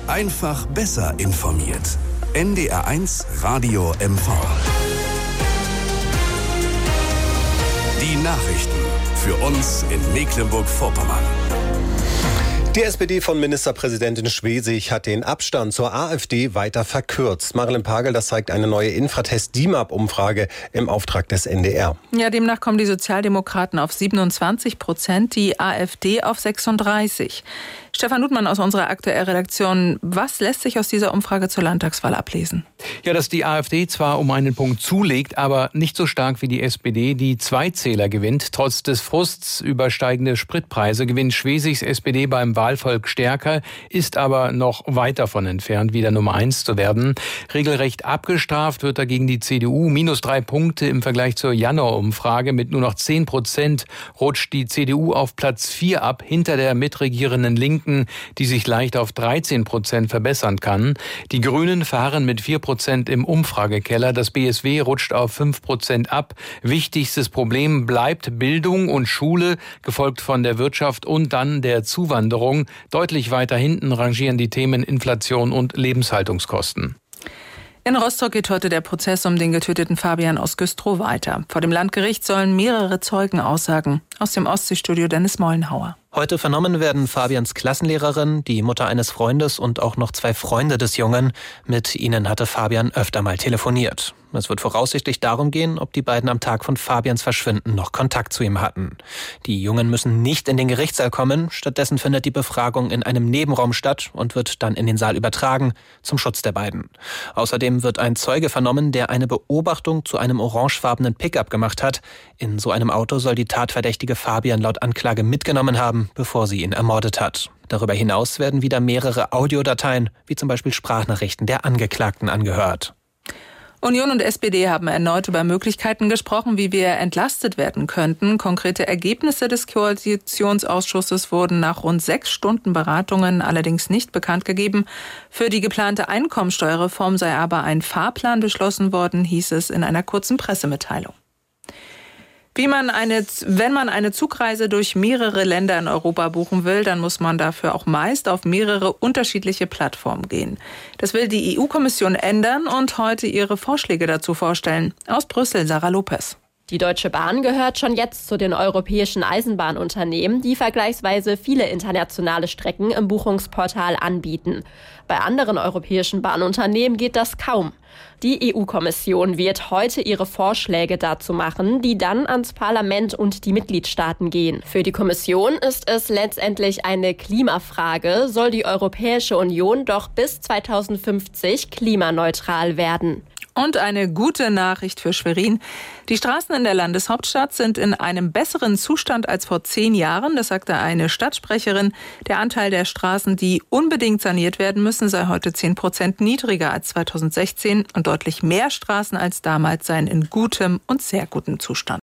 Einfach besser informiert. NDR1 Radio MV. Die Nachrichten für uns in Mecklenburg-Vorpommern. Die SPD von Ministerpräsidentin Schwesig hat den Abstand zur AfD weiter verkürzt. Marilyn Pagel, das zeigt eine neue Infratest-DIMAP-Umfrage im Auftrag des NDR. Ja, demnach kommen die Sozialdemokraten auf 27%, die AfD auf 36%. Stefan Ludmann aus unserer Aktuell-Redaktion. Was lässt sich aus dieser Umfrage zur Landtagswahl ablesen? Ja, dass die AfD zwar um einen Punkt zulegt, aber nicht so stark wie die SPD, die Zweizähler gewinnt. Trotz des Frusts über steigende Spritpreise gewinnt Schwesigs SPD beim Wahlvolk stärker, ist aber noch weit davon entfernt, wieder Nummer 1 zu werden. Regelrecht abgestraft wird dagegen die CDU. -3 Punkte im Vergleich zur Januar-Umfrage. Mit nur noch 10% rutscht die CDU auf Platz 4 ab, hinter der mitregierenden Linken, die sich leicht auf 13% verbessern kann. Die Grünen verharren mit 4% im Umfragekeller. Das BSW rutscht auf 5% ab. Wichtigstes Problem bleibt Bildung und Schule, gefolgt von der Wirtschaft und dann der Zuwanderung. Deutlich weiter hinten rangieren die Themen Inflation und Lebenshaltungskosten. In Rostock geht heute der Prozess um den getöteten Fabian aus Güstrow weiter. Vor dem Landgericht sollen mehrere Zeugen aussagen. Aus dem Ostseestudio Dennis Mollenhauer. Heute vernommen werden Fabians Klassenlehrerin, die Mutter eines Freundes und auch noch 2 Freunde des Jungen. Mit ihnen hatte Fabian öfter mal telefoniert. Es wird voraussichtlich darum gehen, ob die beiden am Tag von Fabians Verschwinden noch Kontakt zu ihm hatten. Die Jungen müssen nicht in den Gerichtssaal kommen. Stattdessen findet die Befragung in einem Nebenraum statt und wird dann in den Saal übertragen, zum Schutz der beiden. Außerdem wird ein Zeuge vernommen, der eine Beobachtung zu einem orangefarbenen Pickup gemacht hat. In so einem Auto soll die tatverdächtige Fabian laut Anklage mitgenommen haben, bevor sie ihn ermordet hat. Darüber hinaus werden wieder mehrere Audiodateien, wie zum Beispiel Sprachnachrichten der Angeklagten, angehört. Union und SPD haben erneut über Möglichkeiten gesprochen, wie wir entlastet werden könnten. Konkrete Ergebnisse des Koalitionsausschusses wurden nach rund 6 Stunden Beratungen allerdings nicht bekannt gegeben. Für die geplante Einkommensteuerreform sei aber ein Fahrplan beschlossen worden, hieß es in einer kurzen Pressemitteilung. Wenn man eine Zugreise durch mehrere Länder in Europa buchen will, dann muss man dafür auch meist auf mehrere unterschiedliche Plattformen gehen. Das will die EU-Kommission ändern und heute ihre Vorschläge dazu vorstellen. Aus Brüssel, Sarah Lopez. Die Deutsche Bahn gehört schon jetzt zu den europäischen Eisenbahnunternehmen, die vergleichsweise viele internationale Strecken im Buchungsportal anbieten. Bei anderen europäischen Bahnunternehmen geht das kaum. Die EU-Kommission wird heute ihre Vorschläge dazu machen, die dann ans Parlament und die Mitgliedstaaten gehen. Für die Kommission ist es letztendlich eine Klimafrage, soll die Europäische Union doch bis 2050 klimaneutral werden. Und eine gute Nachricht für Schwerin. Die Straßen in der Landeshauptstadt sind in einem besseren Zustand als vor 10 Jahren. Das sagte eine Stadtsprecherin. Der Anteil der Straßen, die unbedingt saniert werden müssen, sei heute 10% niedriger als 2016. Und deutlich mehr Straßen als damals seien in gutem und sehr gutem Zustand.